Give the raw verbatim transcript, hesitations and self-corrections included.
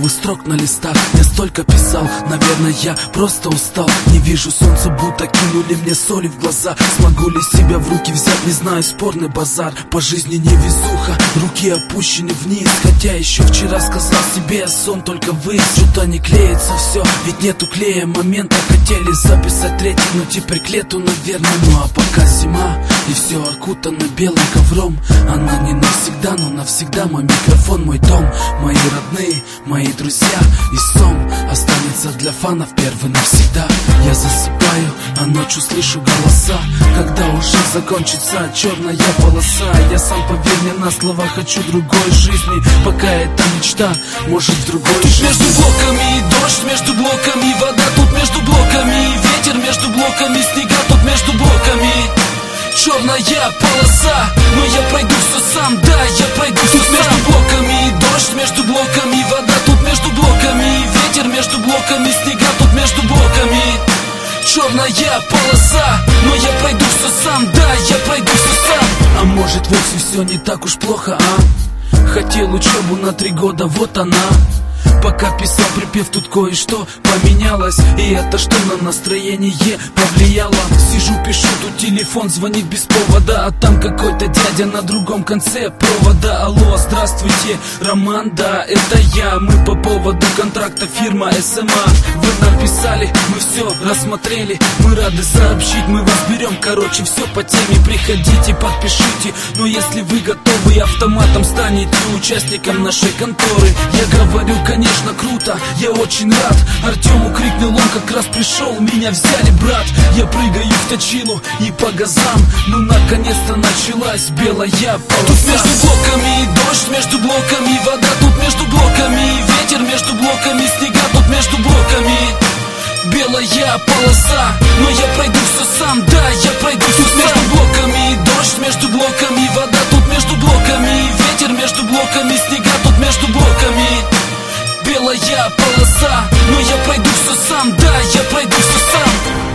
новых строк на листах. Я столько писал, наверное, я просто устал. Не вижу солнца, будто кинули мне соли в глаза. Смогу ли себя в руки взять, не знаю, спорный базар. По жизни невезуха, руки опущены вниз. Хотя еще вчера сказал себе, сон только вы. Что-то не клеится все, ведь нету клея момента. Хотели записать третий, но теперь к лету, наверное. Ну а пока зима, и все окутано белым ковром. Она не навсегда, но навсегда мой микрофон, мой дом. Мои родные, мои друзья, и сон останется для фанов первый навсегда. Я засыпаю, а ночью слышу голоса. Когда уже закончится черная полоса, я сам, поверь мне на слово, хочу другой жизни. Пока это мечта, может в другой тут жизни. Между блоками дождь, между блоками вода. Тут между блоками ветер, между блоками снега. Тут между блоками черная полоса, но я пройду все сам, да, я пройду все сам. Между блоками дождь, между блоками вода. Тут между блоками ветер, между блоками снега. Тут между блоками черная полоса, но я пройду все сам, да, я пройду все сам. А может вовсе все не так уж плохо, а? Хотел учебу на три года, вот она. Пока писал припев, тут кое-что поменялось. И это что на настроение повлияло. Сижу, пишу, тут телефон звонит без повода. А там какой-то дядя на другом конце провода. Алло, здравствуйте, Роман, да, это я. Мы по поводу контракта, фирма эс эм а. Вы нам писали, мы все рассмотрели. Мы рады сообщить, мы вас берем. Короче, все по теме, приходите, подпишите. Но если вы готовы, автоматом станете участником нашей конторы. Я говорю, конечно, круто, я очень рад. Артему крикнул, он как раз пришел. Меня взяли, брат, я прыгаю в точилу и по газам. Ну наконец-то началась белая полоса. Тут между блоками дождь, между блоками вода. Тут между блоками ветер, между блоками снега. Тут между блоками белая полоса, но я пройду все сам, да, я пройду все сам. Между блоками дождь, между блоками вода. Тут между блоками ветер, между блоками снега. Тут между блоками белая полоса, но я пройду все сам, да, я пройду все сам.